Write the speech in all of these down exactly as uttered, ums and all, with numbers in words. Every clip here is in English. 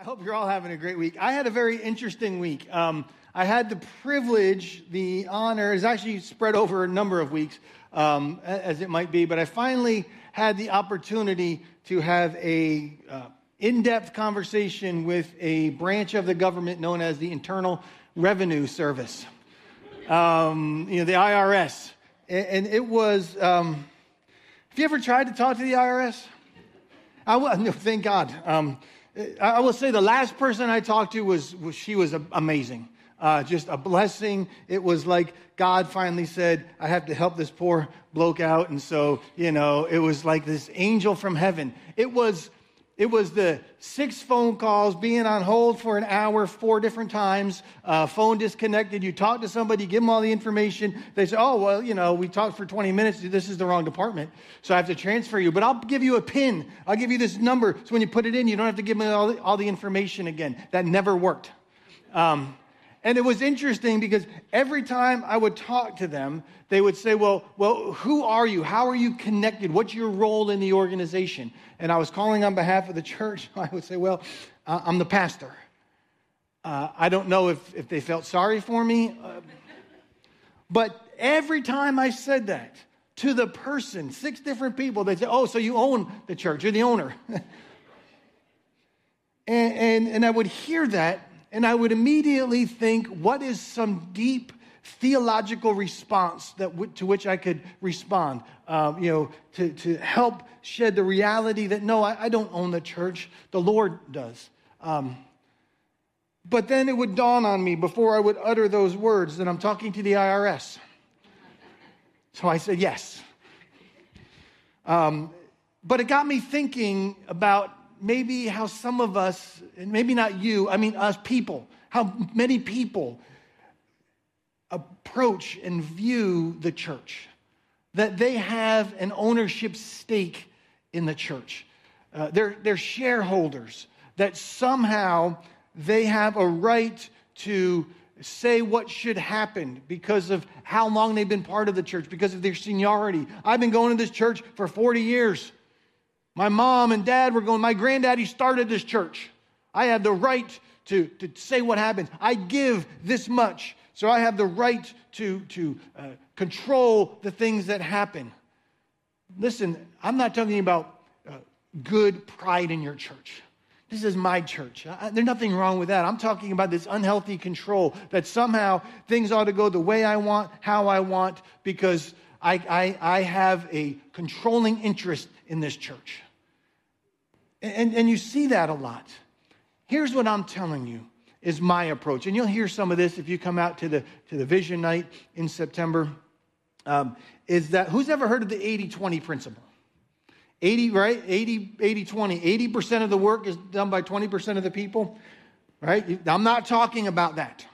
I hope you're all having a great week. I had a very interesting week. Um, I had the privilege, the honor, it's actually spread over a number of weeks, um, as it might be, but I finally had the opportunity to have a uh, in-depth conversation with a branch of the government known as the Internal Revenue Service, um, you know, the I R S. And, and it was, um, have you ever tried to talk to the I R S? I will, no, thank God. Um, I will say the last person I talked to was, was she was amazing. Uh, just a blessing. It was like God finally said, I have to help this poor bloke out. And so, you know, it was like this angel from heaven. It was It was the six phone calls, being on hold for an hour, four different times, uh, phone disconnected. You talk to somebody, give them all the information. They say, oh, well, you know, we talked for twenty minutes. This is the wrong department, so I have to transfer you. But I'll give you a PIN. I'll give you this number. So when you put it in, you don't have to give me all the, all the information again. That never worked. Um, and it was interesting because every time I would talk to them, they would say, well, well, who are you? How are you connected? What's your role in the organization? And I was calling on behalf of the church. I would say, well, uh, I'm the pastor. Uh, I don't know if, if they felt sorry for me. Uh, but every time I said that to the person, six different people, they'd say, oh, so you own the church. You're the owner. and, and, and I would hear that, and I would immediately think, what is some deep theological response that w- to which I could respond, uh, you know, to, to help shed the reality that, no, I, I don't own the church. The Lord does. Um, but then it would dawn on me before I would utter those words that I'm talking to the I R S. So I said, yes. Um, but it got me thinking about maybe how some of us, and maybe not you, I mean us people, how many people approach and view the church, that they have an ownership stake in the church. Uh, they're, they're shareholders, that somehow they have a right to say what should happen because of how long they've been part of the church, because of their seniority. I've been going to this church for forty years. My mom and dad were going, my granddaddy started this church. I have the right to, to say what happens. I give this much. So I have the right to, to uh, control the things that happen. Listen, I'm not talking about uh, good pride in your church. This is my church. I, there's nothing wrong with that. I'm talking about this unhealthy control that somehow things ought to go the way I want, how I want, because I, I, I have a controlling interest in this church. And, and you see that a lot. Here's what I'm telling you is my approach. And you'll hear some of this if you come out to the to the Vision Night in September. Um, is that, who's ever heard of the eighty twenty principle? eighty, right? eighty, eighty, twenty. eighty percent of the work is done by twenty percent of the people, right? I'm not talking about that.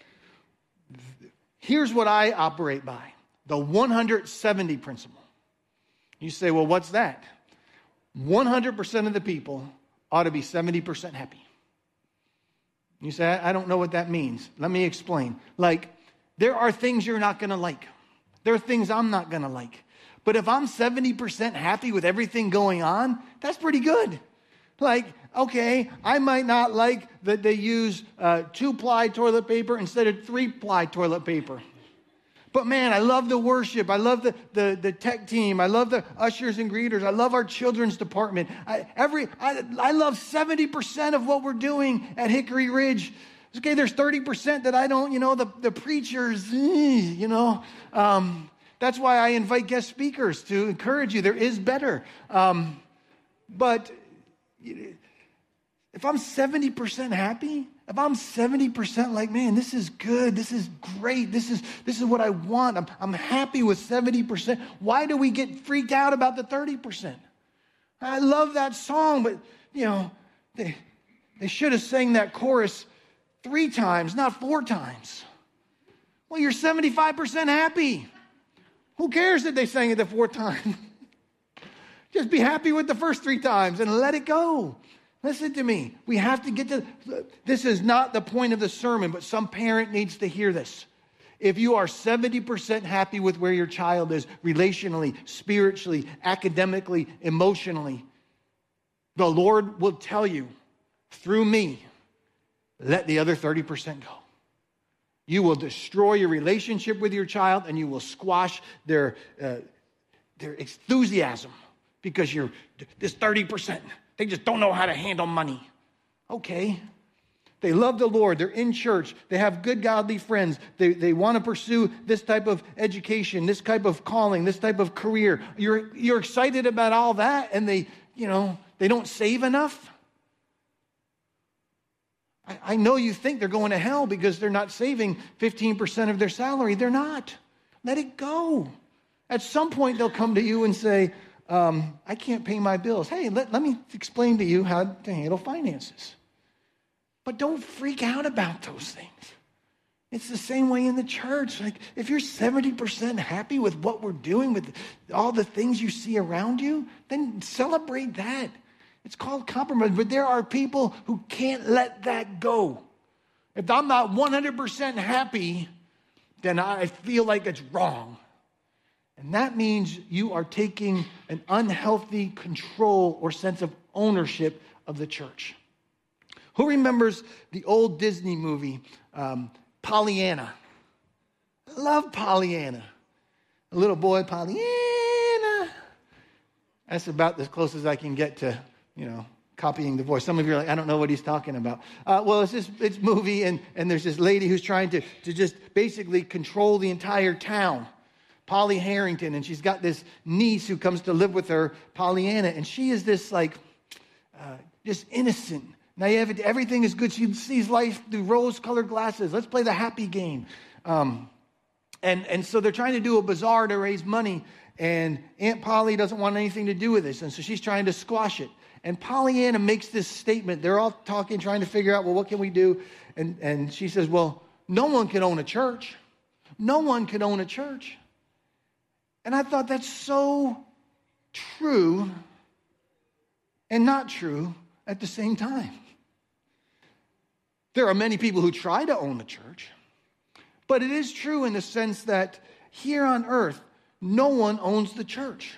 Here's what I operate by. The one hundred seventy principle. You say, well, what's that? one hundred percent of the people ought to be seventy percent happy. You say, I don't know what that means. Let me explain. Like, there are things you're not going to like. There are things I'm not going to like. But if I'm seventy percent happy with everything going on, that's pretty good. Like, okay, I might not like that they use uh, two-ply toilet paper instead of three-ply toilet paper. But man, I love the worship. I love the, the, the tech team. I love the ushers and greeters. I love our children's department. I, every, I, I love seventy percent of what we're doing at Hickory Ridge. Okay, there's thirty percent that I don't, you know, the, the preachers, you know. Um, that's why I invite guest speakers to encourage you. There is better. Um, but if I'm seventy percent happy, if I'm seventy percent like, man, this is good, this is great, this is this is what I want, I'm, I'm happy with seventy percent, why do we get freaked out about the thirty percent? I love that song, but, you know, they, they should have sang that chorus three times, not four times. Well, you're seventy-five percent happy. Who cares that they sang it the fourth time? Just be happy with the first three times and let it go. Listen to me. We have to get to, this is not the point of the sermon, but some parent needs to hear this. If you are seventy percent happy with where your child is relationally, spiritually, academically, emotionally, the Lord will tell you through me, let the other thirty percent go. You will destroy your relationship with your child, and you will squash their, uh, their enthusiasm because you're this thirty percent. They just don't know how to handle money. Okay. They love the Lord. They're in church. They have good, godly friends. They, they want to pursue this type of education, this type of calling, this type of career. You're, you're excited about all that, and they, you know, they don't save enough. I, I know you think they're going to hell because they're not saving fifteen percent of their salary. They're not. Let it go. At some point, they'll come to you and say, um, I can't pay my bills. Hey, let, let me explain to you how to handle finances. But don't freak out about those things. It's the same way in the church. Like, if you're seventy percent happy with what we're doing, with all the things you see around you, then celebrate that. It's called compromise. But there are people who can't let that go. If I'm not one hundred percent happy, then I feel like it's wrong. And that means you are taking an unhealthy control or sense of ownership of the church. Who remembers the old Disney movie, um, Pollyanna? I love Pollyanna. A little boy, Pollyanna. That's about as close as I can get to, you know, copying the voice. Some of you are like, I don't know what he's talking about. Uh, well, it's this it's movie, and, and there's this lady who's trying to, to just basically control the entire town. Polly Harrington, and she's got this niece who comes to live with her, Pollyanna, and she is this, like, uh, just innocent, naive, everything is good. She sees life through rose-colored glasses. Let's play the happy game. Um, and, and so they're trying to do a bazaar to raise money, and Aunt Polly doesn't want anything to do with this, and so she's trying to squash it. And Pollyanna makes this statement. They're all talking, trying to figure out, well, what can we do? And, and she says, well, no one can own a church. No one can own a church. And I thought that's so true and not true at the same time. There are many people who try to own the church, but it is true in the sense that here on earth, no one owns the church.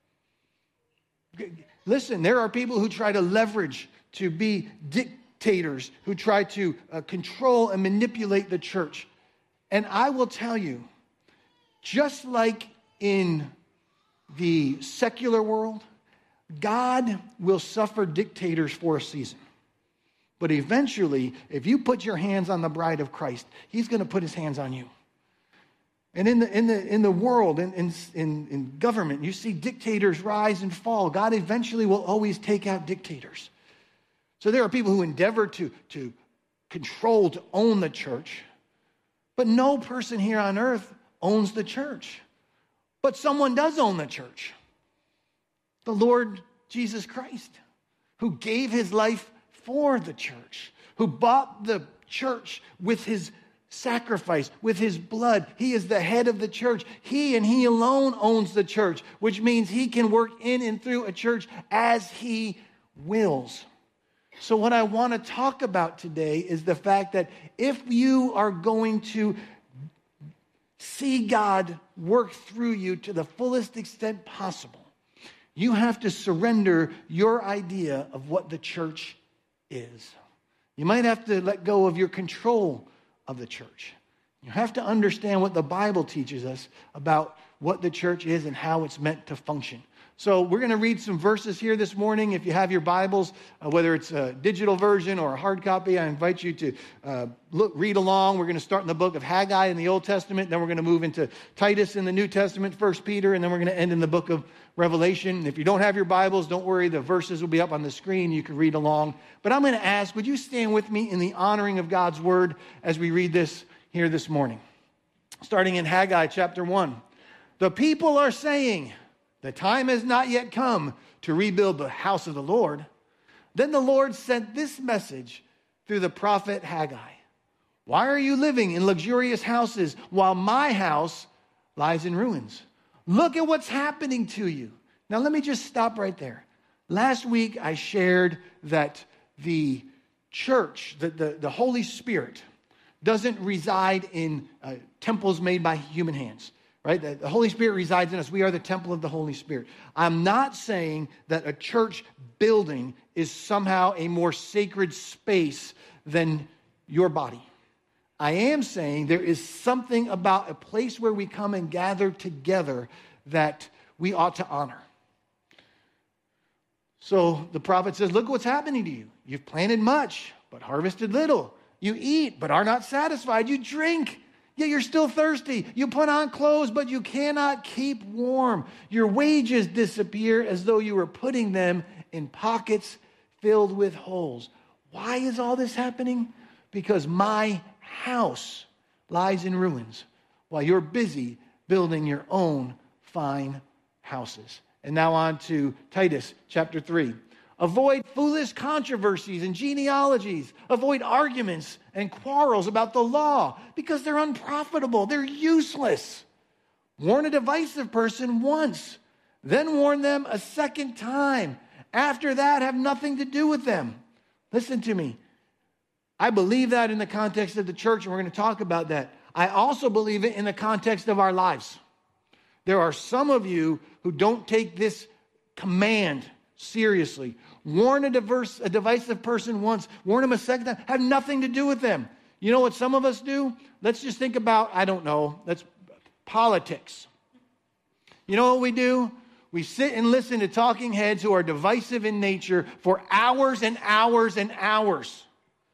Listen, there are people who try to leverage to be dictators, who try to uh, control and manipulate the church. And I will tell you, just like in the secular world, God will suffer dictators for a season. But eventually, if you put your hands on the bride of Christ, he's going to put his hands on you. And in the in the in the world, in, in, in, in government, you see dictators rise and fall. God eventually will always take out dictators. So there are people who endeavor to, to control, to own the church. But no person here on earth owns the church. But someone does own the church. The Lord Jesus Christ, who gave his life for the church, who bought the church with his sacrifice, with his blood. He is the head of the church. He and he alone owns the church, which means he can work in and through a church as he wills. So what I want to talk about today is the fact that if you are going to see God work through you to the fullest extent possible, you have to surrender your idea of what the church is. You might have to let go of your control of the church. You have to understand what the Bible teaches us about what the church is and how it's meant to function. So we're going to read some verses here this morning. If you have your Bibles, uh, whether it's a digital version or a hard copy, I invite you to uh, look, read along. We're going to start in the book of Haggai in the Old Testament. Then we're going to move into Titus in the New Testament, First Peter, and then we're going to end in the book of Revelation. If you don't have your Bibles, don't worry. The verses will be up on the screen. You can read along. But I'm going to ask, would you stand with me in the honoring of God's word as we read this here this morning? Starting in Haggai chapter one. The people are saying, the time has not yet come to rebuild the house of the Lord. Then the Lord sent this message through the prophet Haggai. Why are you living in luxurious houses while my house lies in ruins? Look at what's happening to you. Now let me just stop right there. Last week I shared that the church, the, the, the Holy Spirit, doesn't reside in uh, temples made by human hands. right? The, the Holy Spirit resides in us. We are the temple of the Holy Spirit. I'm not saying that a church building is somehow a more sacred space than your body. I am saying there is something about a place where we come and gather together that we ought to honor. So the prophet says, look what's happening to you. You've planted much, but harvested little. You eat, but are not satisfied. You drink, yet you're still thirsty. You put on clothes, but you cannot keep warm. Your wages disappear as though you were putting them in pockets filled with holes. Why is all this happening? Because my house lies in ruins while you're busy building your own fine houses. And now on to Titus chapter three. Avoid foolish controversies and genealogies. Avoid arguments and quarrels about the law because they're unprofitable. They're useless. Warn a divisive person once, then warn them a second time. After that, have nothing to do with them. Listen to me. I believe that in the context of the church, and we're going to talk about that. I also believe it in the context of our lives. There are some of you who don't take this command seriously. Warn a diverse, a divisive person once, warn them a second time, have nothing to do with them. You know what some of us do? Let's just think about, I don't know, that's politics. You know what we do? We sit and listen to talking heads who are divisive in nature for hours and hours and hours.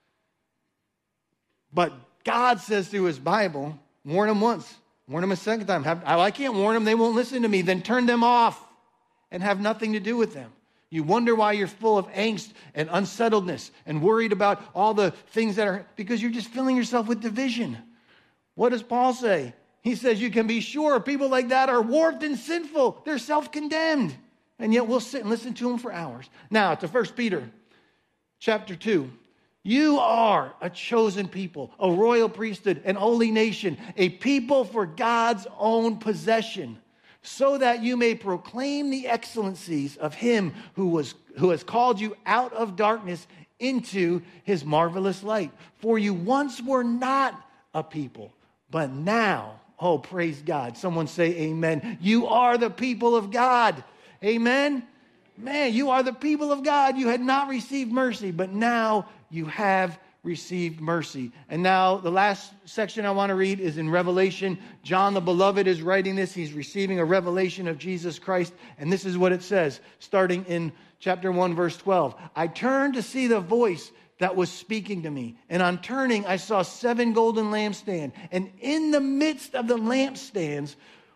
But God says through his Bible, warn them once, warn them a second time. Have, I can't warn them, they won't listen to me. Then turn them off and have nothing to do with them. You wonder why you're full of angst and unsettledness and worried about all the things that are, because you're just filling yourself with division. What does Paul say? He says you can be sure people like that are warped and sinful. They're self-condemned. And yet we'll sit and listen to them for hours. Now to First Peter chapter two. You are a chosen people, a royal priesthood, an holy nation, a people for God's own possession, so that you may proclaim the excellencies of him who was who has called you out of darkness into his marvelous light. For you once were not a people, but now, oh, praise God. Someone say amen. You are the people of God. Amen. Man, you are the people of God. You had not received mercy, but now you have received mercy. And now the last section I want to read is in Revelation. John the Beloved is writing this. He's receiving a revelation of Jesus Christ. And this is what it says, starting in chapter one, verse twelve. I turned to see the voice that was speaking to me. And on turning, I saw seven golden lampstands. And in the midst of the lampstands,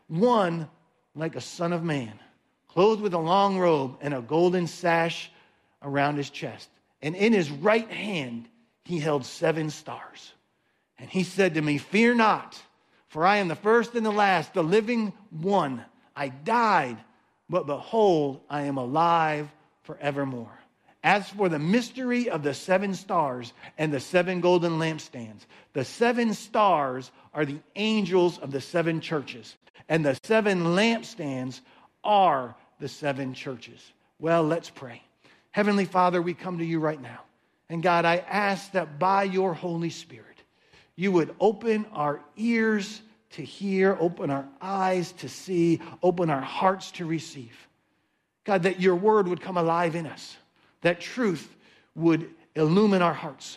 one like a son of man, clothed with a long robe and a golden sash around his chest. And in his right hand, he held seven stars. And he said to me, fear not, for I am the first and the last, the living one. I died, but behold, I am alive forevermore. As for the mystery of the seven stars and the seven golden lampstands, the seven stars are the angels of the seven churches, and the seven lampstands are the seven churches. Well, let's pray. Heavenly Father, we come to you right now. And God, I ask that by your Holy Spirit, you would open our ears to hear, open our eyes to see, open our hearts to receive. God, that your word would come alive in us, that truth would illumine our hearts.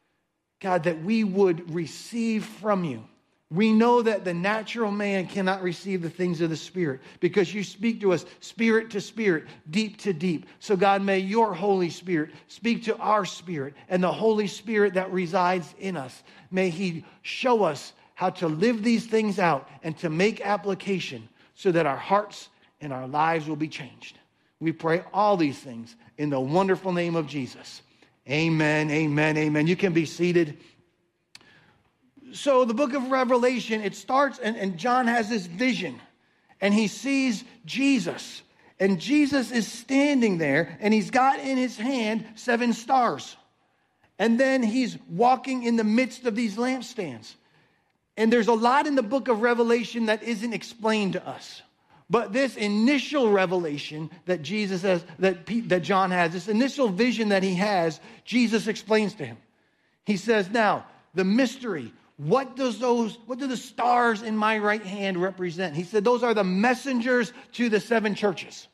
God, that we would receive from you. We know that the natural man cannot receive the things of the Spirit because you speak to us spirit to spirit, deep to deep. So God, may your Holy Spirit speak to our spirit, and the Holy Spirit that resides in us, may he show us how to live these things out and to make application so that our hearts and our lives will be changed. We pray all these things in the wonderful name of Jesus. Amen, amen, amen. You can be seated. So the book of Revelation, it starts, and, and John has this vision, and he sees Jesus. And Jesus is standing there, and he's got in his hand seven stars. And then he's walking in the midst of these lampstands. And there's a lot in the book of Revelation that isn't explained to us. But this initial revelation that Jesus has, that, that John has, this initial vision that he has, Jesus explains to him. He says, now, the mystery. what does those, what do the stars in my right hand represent? He said, those are the messengers to the seven churches,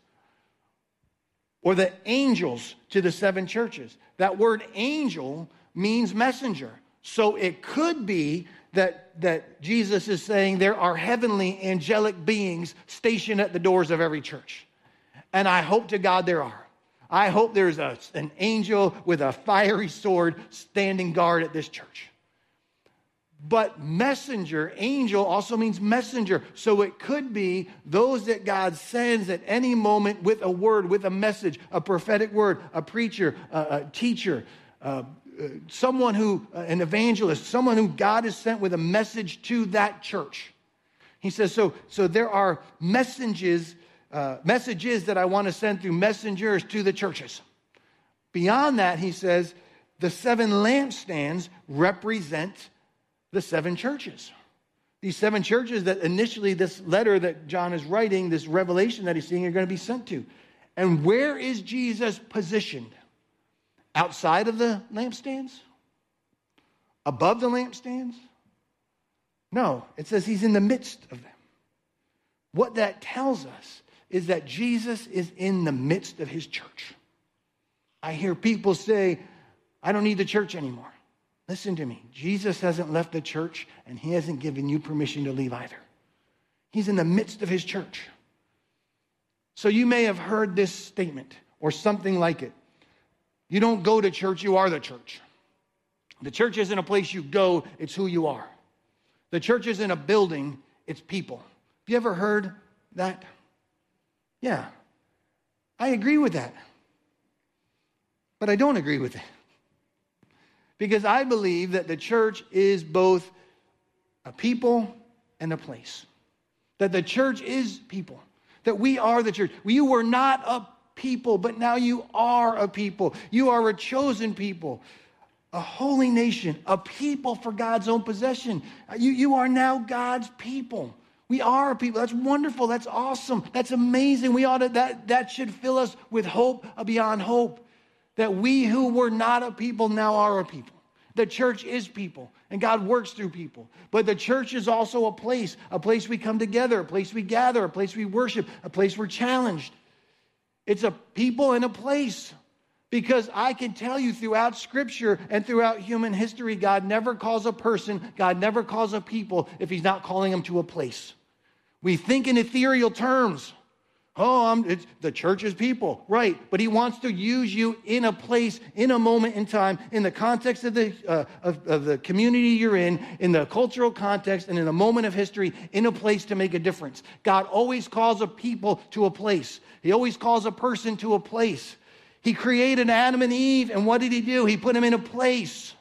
or the angels to the seven churches. That word angel means messenger. So it could be that, that Jesus is saying there are heavenly angelic beings stationed at the doors of every church. And I hope to God there are. I hope there's a, an angel with a fiery sword standing guard at this church. But messenger, angel, also means messenger. So it could be those that God sends at any moment with a word, with a message, a prophetic word, a preacher, a, a teacher, uh, uh, someone who, uh, an evangelist, someone who God has sent with a message to that church. He says, so, so there are messages, uh, messages that I want to send through messengers to the churches. Beyond that, he says, the seven lampstands represent the seven churches. These seven churches that initially this letter that John is writing, this revelation that he's seeing, are going to be sent to. And where is Jesus positioned? Outside of the lampstands? Above the lampstands? No, it says he's in the midst of them. What that tells us is that Jesus is in the midst of his church. I hear people say, I don't need the church anymore. Listen to me. Jesus hasn't left the church, and he hasn't given you permission to leave either. He's in the midst of his church. So you may have heard this statement or something like it. You don't go to church, you are the church. The church isn't a place you go, it's who you are. The church isn't a building, it's people. Have you ever heard that? Yeah. I agree with that. But I don't agree with it. Because I believe that the church is both a people and a place. That the church is people. That we are the church. You were not a people, but now you are a people. You are a chosen people. A holy nation. A people for God's own possession. You, you are now God's people. We are a people. That's wonderful. That's awesome. That's amazing. We ought to, that, that should fill us with hope beyond hope. That we who were not a people now are a people. The church is people, and God works through people. But the church is also a place, a place we come together, a place we gather, a place we worship, a place we're challenged. It's a people and a place. Because I can tell you throughout Scripture and throughout human history, God never calls a person, God never calls a people if he's not calling them to a place. We think in ethereal terms. Oh, I'm, it's, the church is people, right? But he wants to use you in a place, in a moment in time, in the context of the uh, of, of the community you're in, in the cultural context, and in a moment of history, in a place to make a difference. God always calls a people to a place. He always calls a person to a place. He created Adam and Eve, and what did he do? He put them in a place.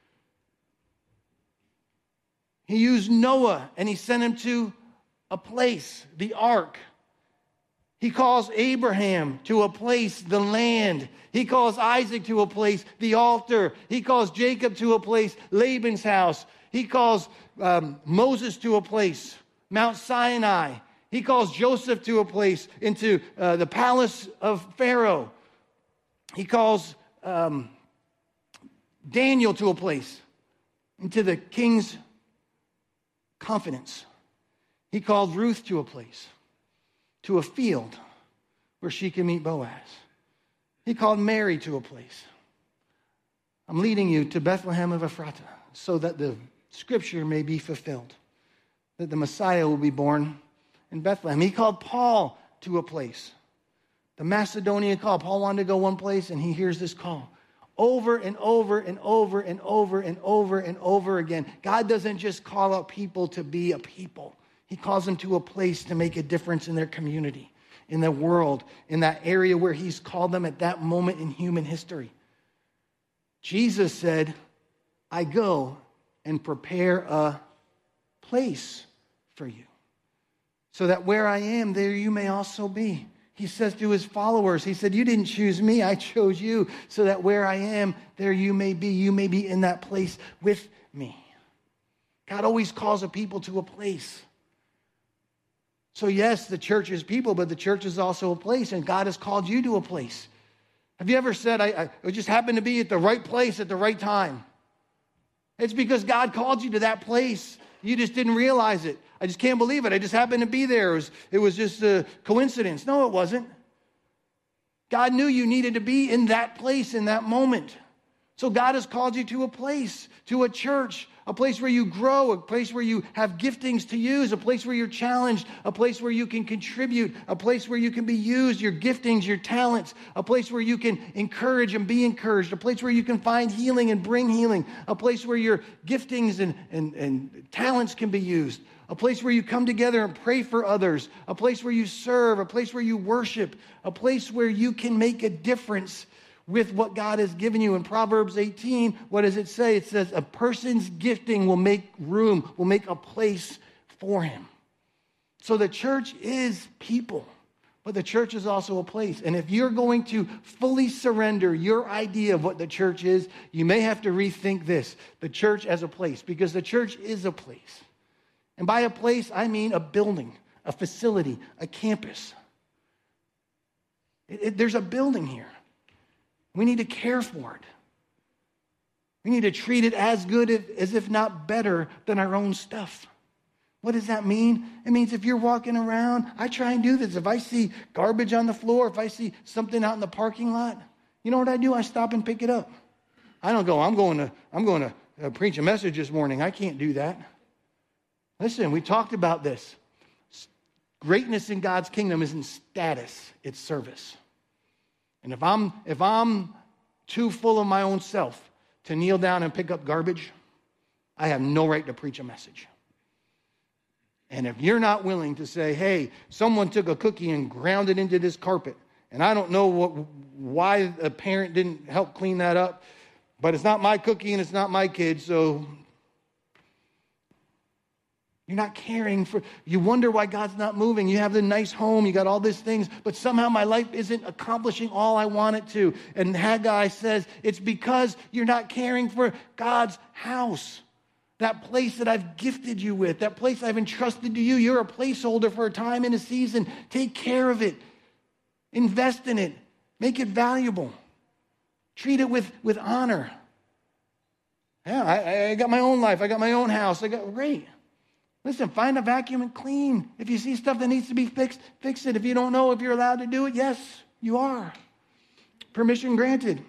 He used Noah, and he sent him to a place, the ark. He calls Abraham to a place, the land. He calls Isaac to a place, the altar. He calls Jacob to a place, Laban's house. He calls um, Moses to a place, Mount Sinai. He calls Joseph to a place, into uh, the palace of Pharaoh. He calls um, Daniel to a place, into the king's confidence. He called Ruth to a place, to a field where she can meet Boaz. He called Mary to a place. I'm leading you to Bethlehem of Ephrata so that the scripture may be fulfilled, that the Messiah will be born in Bethlehem. He called Paul to a place. The Macedonian call. Paul wanted to go one place, and he hears this call. Over and over and over and over and over and over again. God doesn't just call out people to be a people. He calls them to a place to make a difference in their community, in their world, in that area where he's called them at that moment in human history. Jesus said, I go and prepare a place for you, so that where I am, there you may also be. He says to his followers, he said, you didn't choose me, I chose you, so that where I am, there you may be. You may be in that place with me. God always calls a people to a place. So yes, the church is people, but the church is also a place, and God has called you to a place. Have you ever said, I, I just happened to be at the right place at the right time? It's because God called you to that place. You just didn't realize it. I just can't believe it. I just happened to be there. It was, it was just a coincidence. No, it wasn't. God knew you needed to be in that place in that moment. So God has called you to a place, to a church, a place where you grow, a place where you have giftings to use, a place where you're challenged, a place where you can contribute, a place where you can be used, your giftings, your talents, a place where you can encourage and be encouraged, a place where you can find healing and bring healing, a place where your giftings and, and, and talents can be used, a place where you come together and pray for others, a place where you serve, a place where you worship, a place where you can make a difference with what God has given you. In Proverbs eighteen, what does it say? It says, a person's gifting will make room, will make a place for him. So the church is people, but the church is also a place. And if you're going to fully surrender your idea of what the church is, you may have to rethink this, the church as a place, because the church is a place. And by a place, I mean a building, a facility, a campus. It, it, there's a building here. We need to care for it. We need to treat it as good if, as if not better than our own stuff. What does that mean? It means if you're walking around, I try and do this. If I see garbage on the floor, if I see something out in the parking lot, you know what I do? I stop and pick it up. I don't go, I'm going to, I'm going to uh, preach a message this morning. I can't do that. Listen, we talked about this. Greatness in God's kingdom isn't status, it's service. And if I'm if I'm too full of my own self to kneel down and pick up garbage, I have no right to preach a message. And if you're not willing to say, hey, someone took a cookie and ground it into this carpet, and I don't know what, why a parent didn't help clean that up, but it's not my cookie and it's not my kid, so you're not caring for, you wonder why God's not moving. You have the nice home, you got all these things, but somehow my life isn't accomplishing all I want it to. And Haggai says, it's because you're not caring for God's house. That place that I've gifted you with, that place I've entrusted to you. You're a placeholder for a time and a season. Take care of it. Invest in it. Make it valuable. Treat it with, with honor. Yeah, I, I got my own life. I got my own house. I got, great. Listen, find a vacuum and clean. If you see stuff that needs to be fixed, fix it. If you don't know if you're allowed to do it, yes, you are. Permission granted.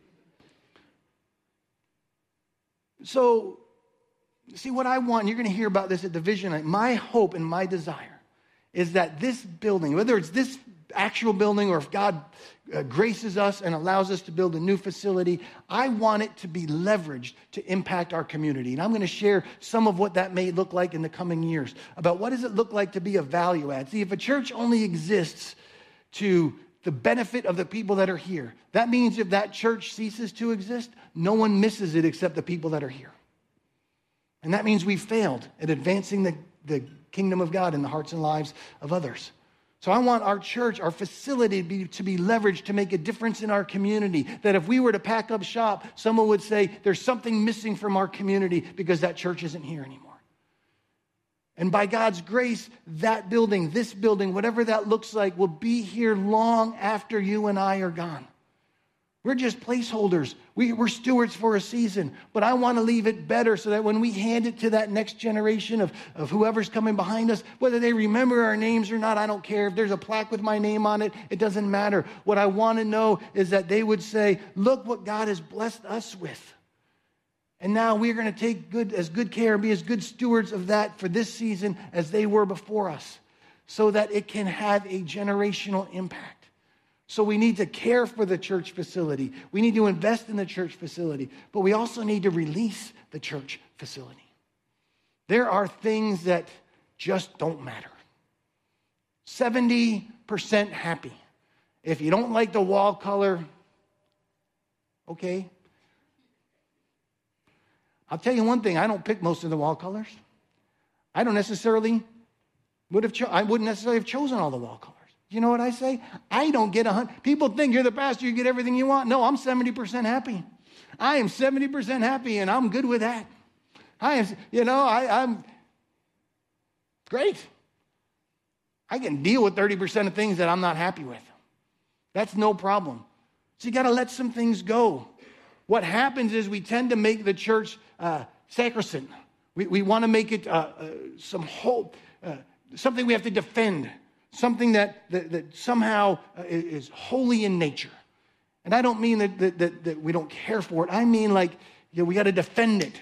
So, see what I want, and you're going to hear about this at the Vision Night. My hope and my desire is that this building, whether it's this actual building or if God uh, graces us and allows us to build a new facility, I want it to be leveraged to impact our community. And I'm going to share some of what that may look like in the coming years, about what does it look like to be a value add. See, if a church only exists to the benefit of the people that are here, that means if that church ceases to exist, no one misses it except the people that are here. And that means we failed at advancing the, the kingdom of God in the hearts and lives of others. So I want our church, our facility to be, to be leveraged to make a difference in our community. That if we were to pack up shop, someone would say, there's something missing from our community because that church isn't here anymore. And by God's grace, that building, this building, whatever that looks like, will be here long after you and I are gone. We're just placeholders. We, we're stewards for a season. But I want to leave it better so that when we hand it to that next generation of, of whoever's coming behind us, whether they remember our names or not, I don't care. If there's a plaque with my name on it, it doesn't matter. What I want to know is that they would say, look what God has blessed us with. And now we're going to take good as good care and be as good stewards of that for this season as they were before us, so that it can have a generational impact. So we need to care for the church facility. We need to invest in the church facility. But we also need to release the church facility. There are things that just don't matter. seventy percent happy. If you don't like the wall color, okay. I'll tell you one thing. I don't pick most of the wall colors. I don't necessarily would have. Cho- I wouldn't necessarily have chosen all the wall colors. You know what I say? I don't get a hundred. People think you're the pastor, you get everything you want. No, I'm seventy percent happy. I am seventy percent happy, and I'm good with that. I am, you know, I, I'm great. I can deal with thirty percent of things that I'm not happy with. That's no problem. So you got to let some things go. What happens is we tend to make the church uh, sacrosanct. We, we want to make it uh, uh, some whole, uh, something we have to defend, something that, that, that somehow uh, is holy in nature. And I don't mean that, that, that, that we don't care for it. I mean like, you know, we got to defend it.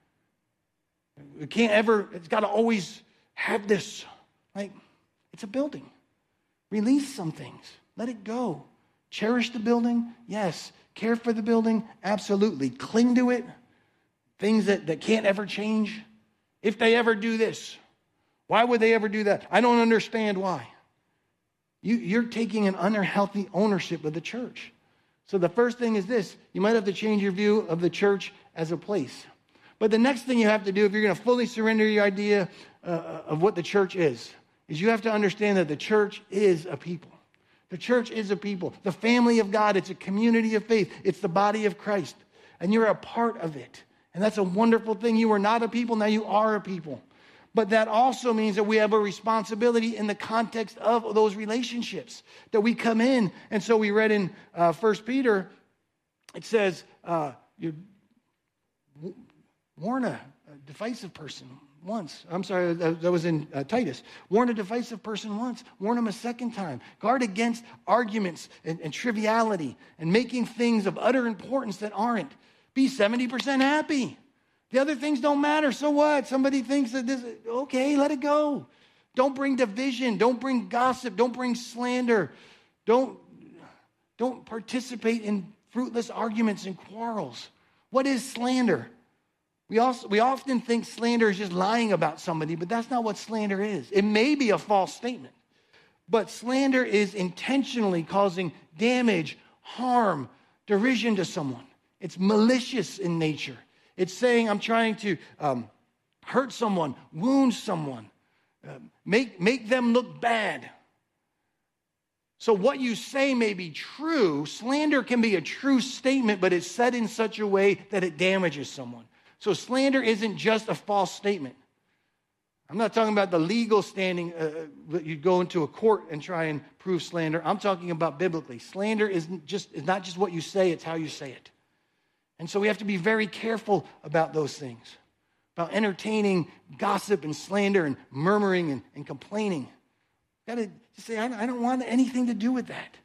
We can't ever, it's got to always have this. Like, it's a building. Release some things. Let it go. Cherish the building? Yes. Care for the building? Absolutely. Cling to it? Things that, that can't ever change? If they ever do this, why would they ever do that? I don't understand why. You, you're taking an unhealthy ownership of the church. So the first thing is this. You might have to change your view of the church as a place. But the next thing you have to do if you're going to fully surrender your idea uh, of what the church is, is you have to understand that the church is a people. The church is a people. The family of God, it's a community of faith. It's the body of Christ. And you're a part of it. And that's a wonderful thing. You were not a people, now you are a people. But that also means that we have a responsibility in the context of those relationships. That we come in, and so we read in uh, First Peter, it says, uh, you warn a, a divisive person once. I'm sorry, that was in uh, Titus. Warn a divisive person once. Warn him a second time. Guard against arguments and, and triviality and making things of utter importance that aren't. Be seventy percent happy. The other things don't matter. So what? Somebody thinks that this, okay, let it go. Don't bring division. Don't bring gossip. Don't bring slander. Don't, don't participate in fruitless arguments and quarrels. What is slander? We also we often think slander is just lying about somebody, but that's not what slander is. It may be a false statement, but slander is intentionally causing damage, harm, derision to someone. It's malicious in nature. It's saying I'm trying to um, hurt someone, wound someone, uh, make, make them look bad. So what you say may be true. Slander can be a true statement, but it's said in such a way that it damages someone. So slander isn't just a false statement. I'm not talking about the legal standing uh, that you go into a court and try and prove slander. I'm talking about biblically. Slander isn't just is not just what you say, it's how you say it. And so we have to be very careful about those things, about entertaining gossip and slander and murmuring and, and complaining. Got to say, I, I don't want anything to do with that.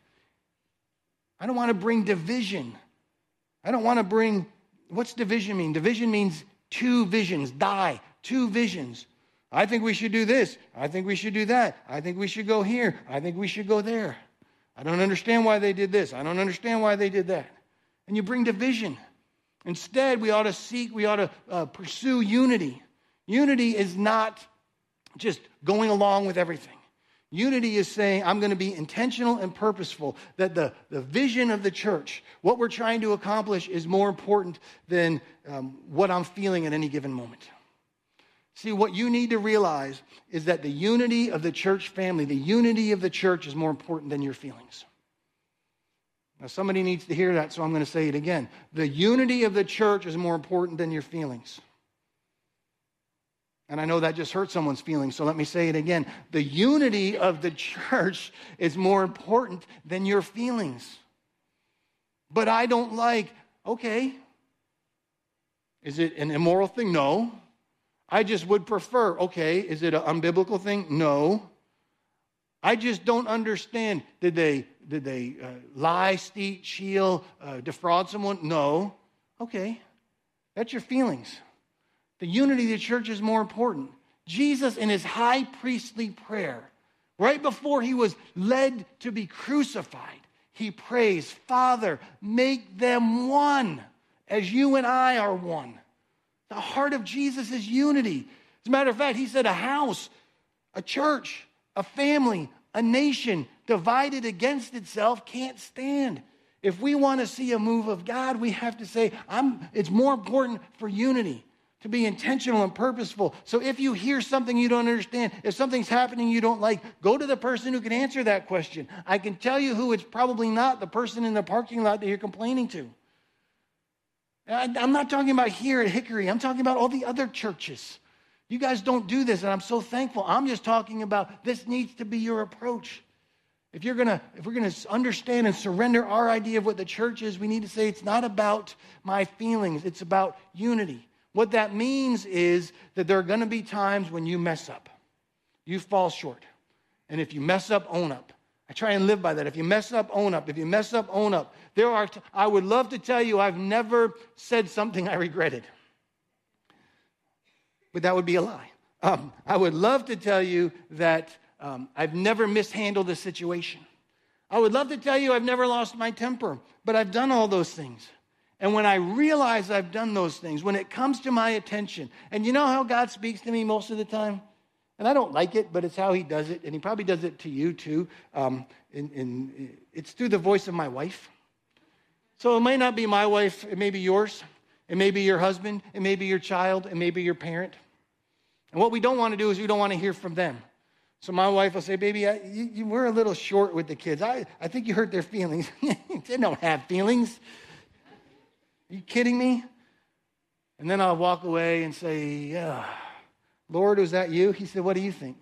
I don't want to bring division. I don't want to bring, what's division mean? Division means two visions, die, two visions. I think we should do this. I think we should do that. I think we should go here. I think we should go there. I don't understand why they did this. I don't understand why they did that. And you bring division. Instead, we ought to seek, we ought to uh, pursue unity. Unity is not just going along with everything. Unity is saying, I'm going to be intentional and purposeful, that the, the vision of the church, what we're trying to accomplish, is more important than um, what I'm feeling at any given moment. See, what you need to realize is that the unity of the church family, the unity of the church is more important than your feelings. Now, somebody needs to hear that, so I'm going to say it again. The unity of the church is more important than your feelings. And I know that just hurt someone's feelings, so let me say it again. The unity of the church is more important than your feelings. But I don't like, okay, is it an immoral thing? No. I just would prefer, okay, is it an unbiblical thing? No. I just don't understand. Did they did they uh, lie, steal, steal uh, defraud someone? No. Okay, that's your feelings. The unity of the church is more important. Jesus, in his high priestly prayer, right before he was led to be crucified, he prays, Father, make them one, as you and I are one. The heart of Jesus is unity. As a matter of fact, he said a house, a church, a family, a nation divided against itself can't stand. If we want to see a move of God, we have to say, I'm, it's more important for unity, to be intentional and purposeful. So if you hear something you don't understand, if something's happening you don't like, go to the person who can answer that question. I can tell you who it's probably not, the person in the parking lot that you're complaining to. I'm not talking about here at Hickory. I'm talking about all the other churches. You guys don't do this, and I'm so thankful. I'm just talking about this needs to be your approach. If you're gonna, if we're gonna understand and surrender our idea of what the church is, we need to say it's not about my feelings. It's about unity. What that means is that there are going to be times when you mess up. You fall short. And if you mess up, own up. I try and live by that. If you mess up, own up. If you mess up, own up. There are, t- I would love to tell you I've never said something I regretted. But that would be a lie. Um, I would love to tell you that um, I've never mishandled a situation. I would love to tell you I've never lost my temper, but I've done all those things. And when I realize I've done those things, when it comes to my attention, and you know how God speaks to me most of the time? And I don't like it, but it's how he does it, and he probably does it to you too. Um, and, and it's through the voice of my wife. So it may not be my wife, it may be yours, it may be your husband, it may be your child, it may be your parent. And what we don't want to do is we don't want to hear from them. So my wife will say, baby, I, you, you, we're a little short with the kids. I, I think you hurt their feelings. They don't have feelings. Are you kidding me? And then I'll walk away and say, yeah, Lord, was that you? He said, what do you think?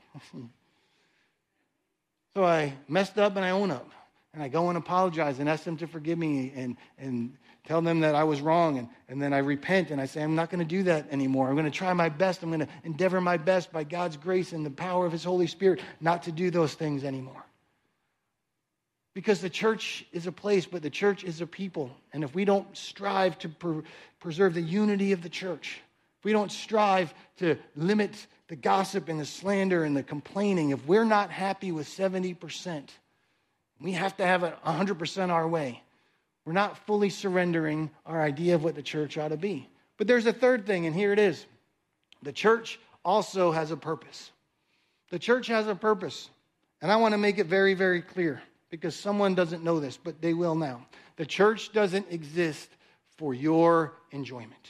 So I messed up and I own up. And I go and apologize and ask them to forgive me and, and tell them that I was wrong. And, and then I repent and I say, I'm not going to do that anymore. I'm going to try my best. I'm going to endeavor my best by God's grace and the power of his Holy Spirit not to do those things anymore. Because the church is a place, but the church is a people. And if we don't strive to per- preserve the unity of the church, if we don't strive to limit the gossip and the slander and the complaining, if we're not happy with seventy percent, we have to have it one hundred percent our way. We're not fully surrendering our idea of what the church ought to be. But there's a third thing, and here it is. The church also has a purpose. The church has a purpose. And I want to make it very, very clear, because someone doesn't know this, but they will now. The church doesn't exist for your enjoyment.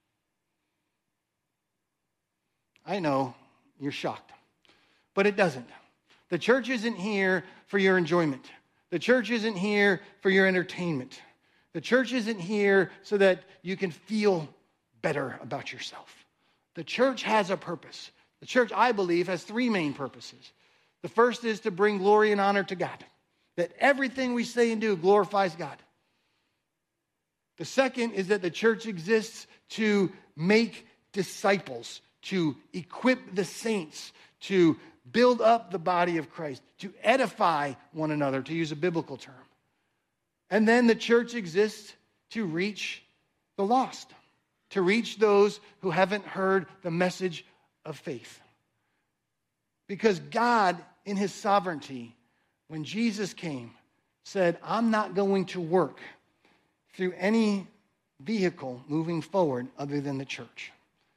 I know you're shocked, but it doesn't. The church isn't here for your enjoyment. The church isn't here for your entertainment. The church isn't here so that you can feel better about yourself. The church has a purpose. The church, I believe, has three main purposes. The first is to bring glory and honor to God, that everything we say and do glorifies God. The second is that the church exists to make disciples, to equip the saints, to build up the body of Christ, to edify one another, to use a biblical term. And then the church exists to reach the lost, to reach those who haven't heard the message of faith. Because God, in his sovereignty, when Jesus came, said, I'm not going to work through any vehicle moving forward other than the church.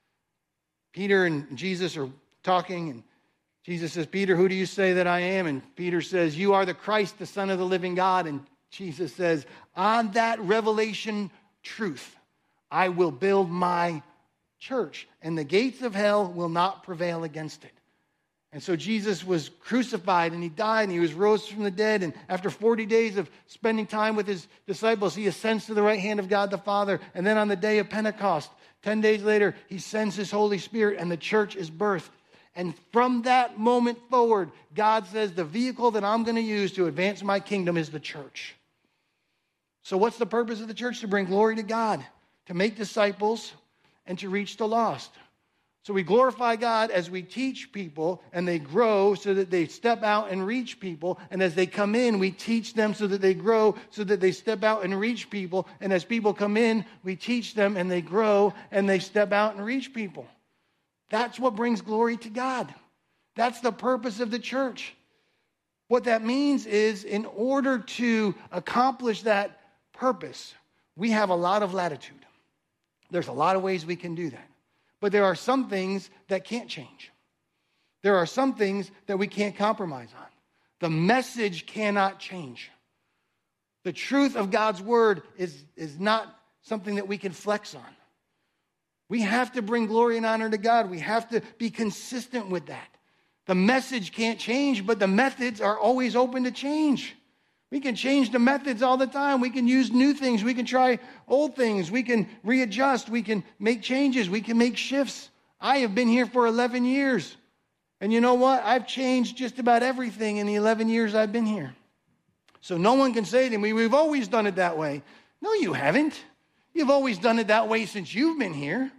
Peter and Jesus are talking, and Jesus says, Peter, who do you say that I am? And Peter says, you are the Christ, the Son of the living God. And Jesus says, on that revelation truth, I will build my church, and the gates of hell will not prevail against it. And so Jesus was crucified, and he died, and he was rose from the dead. And after forty days of spending time with his disciples, he ascends to the right hand of God the Father. And then on the day of Pentecost, ten days later, he sends his Holy Spirit, and the church is birthed. And from that moment forward, God says, the vehicle that I'm going to use to advance my kingdom is the church. So what's the purpose of the church? To bring glory to God, to make disciples, and to reach the lost. So we glorify God as we teach people, and they grow so that they step out and reach people. And as they come in, we teach them so that they grow, so that they step out and reach people. And as people come in, we teach them, and they grow, and they step out and reach people. That's what brings glory to God. That's the purpose of the church. What that means is, in order to accomplish that purpose, we have a lot of latitude. There's a lot of ways we can do that. But there are some things that can't change. There are some things that we can't compromise on. The message cannot change. The truth of God's word is, is not something that we can flex on. We have to bring glory and honor to God. We have to be consistent with that. The message can't change, but the methods are always open to change. We can change the methods all the time. We can use new things. We can try old things. We can readjust. We can make changes. We can make shifts. I have been here for eleven years. And you know what? I've changed just about everything in the eleven years I've been here. So no one can say to me, we've always done it that way. No, you haven't. You've always done it that way since you've been here.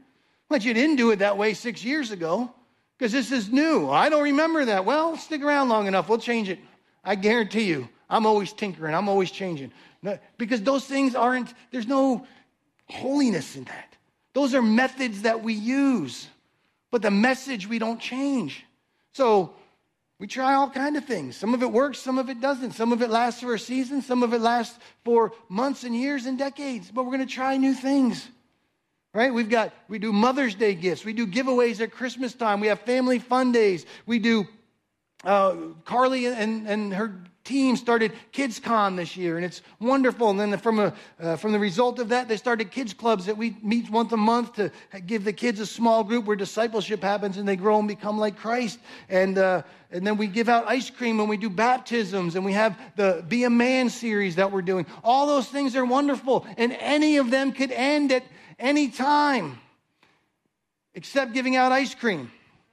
But you didn't do it that way six years ago because this is new. I don't remember that. Well, stick around long enough. We'll change it. I guarantee you. I'm always tinkering. I'm always changing. No, because those things aren't, there's no holiness in that. Those are methods that we use. But the message we don't change. So we try all kinds of things. Some of it works, some of it doesn't. Some of it lasts for a season. Some of it lasts for months and years and decades. But we're going to try new things. Right? We've got, we do Mother's Day gifts. We do giveaways at Christmas time. We have family fun days. We do, uh, Carly and, and her team started Kids Con this year, and it's wonderful. And then from a uh, from the result of that, they started kids clubs that we meet once a month to give the kids a small group where discipleship happens, and they grow and become like Christ. And uh, and then we give out ice cream, and we do baptisms, and we have the Be a Man series that we're doing. All those things are wonderful, and any of them could end at any time, except giving out ice cream.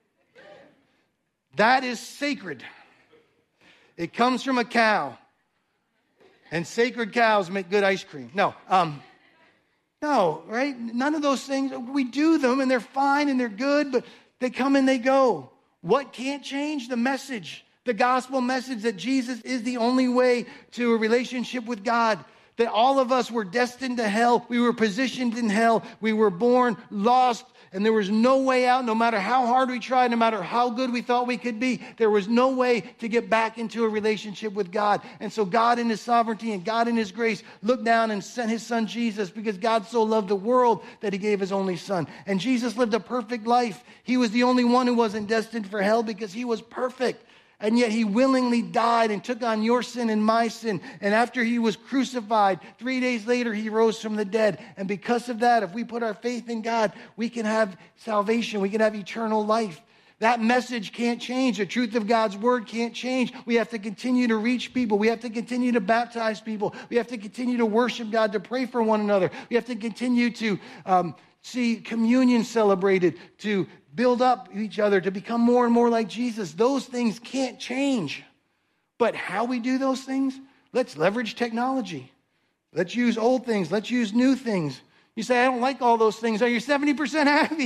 That is sacred. It comes from a cow. And sacred cows make good ice cream. No, um, no, right? None of those things. We do them and they're fine and they're good, but they come and they go. What can't change? The message, the gospel message that Jesus is the only way to a relationship with God. That all of us were destined to hell. We were positioned in hell. We were born lost. And there was no way out, no matter how hard we tried, no matter how good we thought we could be. There was no way to get back into a relationship with God. And so God in his sovereignty and God in his grace looked down and sent his son Jesus, because God so loved the world that he gave his only son. And Jesus lived a perfect life. He was the only one who wasn't destined for hell because he was perfect. And yet he willingly died and took on your sin and my sin. And after he was crucified, three days later, he rose from the dead. And because of that, if we put our faith in God, we can have salvation. We can have eternal life. That message can't change. The truth of God's word can't change. We have to continue to reach people. We have to continue to baptize people. We have to continue to worship God, to pray for one another. We have to continue to um, see communion celebrated, to build up each other, to become more and more like Jesus. Those things can't change. But how we do those things, let's leverage technology. Let's use old things. Let's use new things. You say, I don't like all those things. Are you seventy percent happy?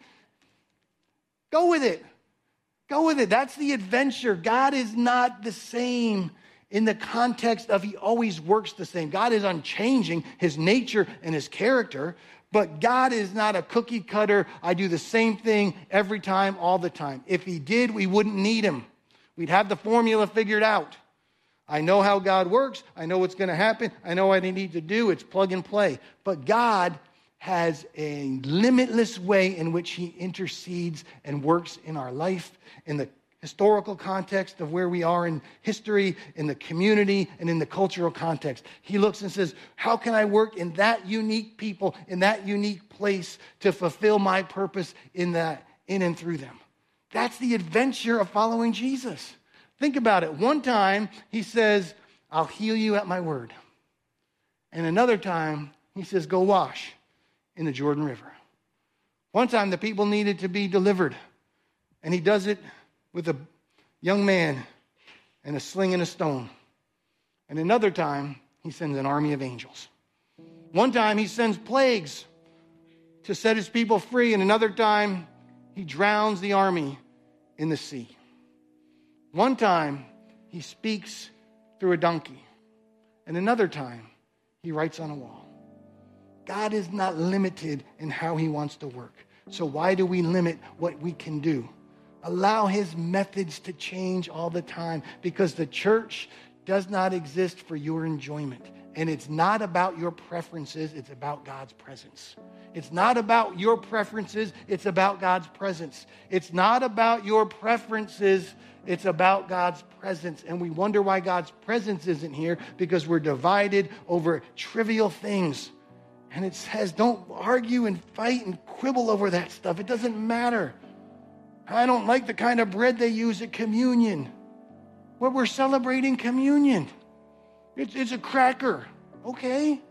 Go with it. Go with it. That's the adventure. God is not the same in the context of he always works the same. God is unchanging, his nature and his character. But God is not a cookie cutter. I do the same thing every time, all the time. If he did, we wouldn't need him. We'd have the formula figured out. I know how God works. I know what's going to happen. I know what I need to do. It's plug and play. But God has a limitless way in which he intercedes and works in our life, in the historical context of where we are in history, in the community, and in the cultural context. He looks and says, how can I work in that unique people, in that unique place to fulfill my purpose in that, in and through them? That's the adventure of following Jesus. Think about it. One time, he says, I'll heal you at my word. And another time, he says, go wash in the Jordan River. One time, the people needed to be delivered. And he does it with a young man and a sling and a stone. And another time, he sends an army of angels. One time, he sends plagues to set his people free. And another time, he drowns the army in the sea. One time, he speaks through a donkey. And another time, he writes on a wall. God is not limited in how he wants to work. So why do we limit what we can do? Allow his methods to change all the time, because the church does not exist for your enjoyment. And it's not about your preferences. It's about God's presence. It's not about your preferences. It's about God's presence. It's not about your preferences. It's about God's presence. And we wonder why God's presence isn't here, because we're divided over trivial things. And it says, don't argue and fight and quibble over that stuff. It doesn't matter. I don't like the kind of bread they use at communion. Well, we're celebrating communion. It's, it's a cracker, okay?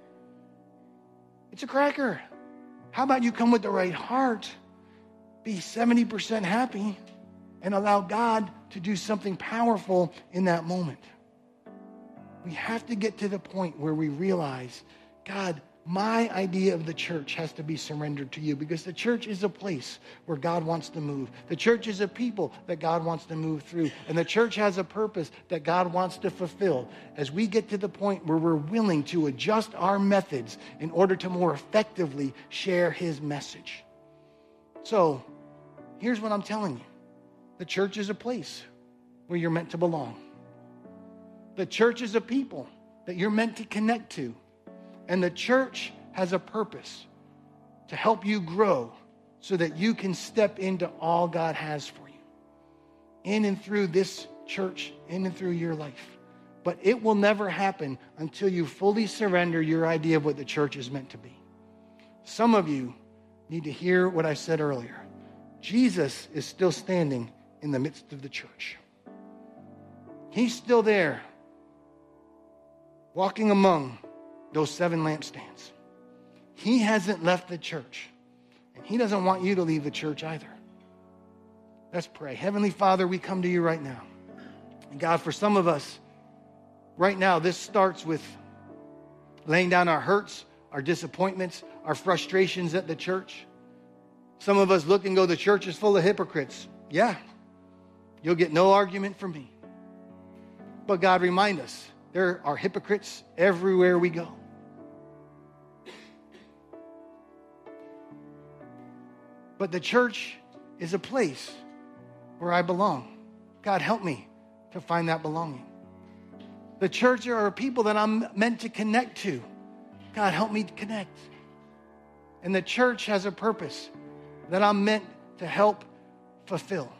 It's a cracker. How about you come with the right heart, be seventy percent happy, and allow God to do something powerful in that moment? We have to get to the point where we realize, God, my idea of the church has to be surrendered to you, because the church is a place where God wants to move. The church is a people that God wants to move through. And the church has a purpose that God wants to fulfill. As we get to the point where we're willing to adjust our methods in order to more effectively share his message. So, here's what I'm telling you. The church is a place where you're meant to belong. The church is a people that you're meant to connect to. And the church has a purpose to help you grow so that you can step into all God has for you. In and through this church, in and through your life. But it will never happen until you fully surrender your idea of what the church is meant to be. Some of you need to hear what I said earlier. Jesus is still standing in the midst of the church. He's still there, walking among those seven lampstands. He hasn't left the church, and he doesn't want you to leave the church either. Let's pray. Heavenly Father, we come to you right now. And God, for some of us, right now, this starts with laying down our hurts, our disappointments, our frustrations at the church. Some of us look and go, the church is full of hypocrites. Yeah, you'll get no argument from me. But God, remind us, there are hypocrites everywhere we go. But the church is a place where I belong. God, help me to find that belonging. The church are people that I'm meant to connect to. God, help me to connect. And the church has a purpose that I'm meant to help fulfill.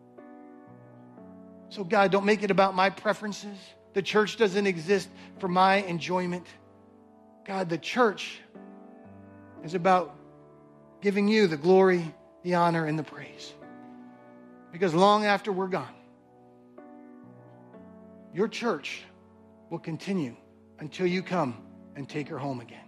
So God, don't make it about my preferences. The church doesn't exist for my enjoyment. God, the church is about giving you the glory, the honor, and the praise. Because long after we're gone, your church will continue until you come and take her home again.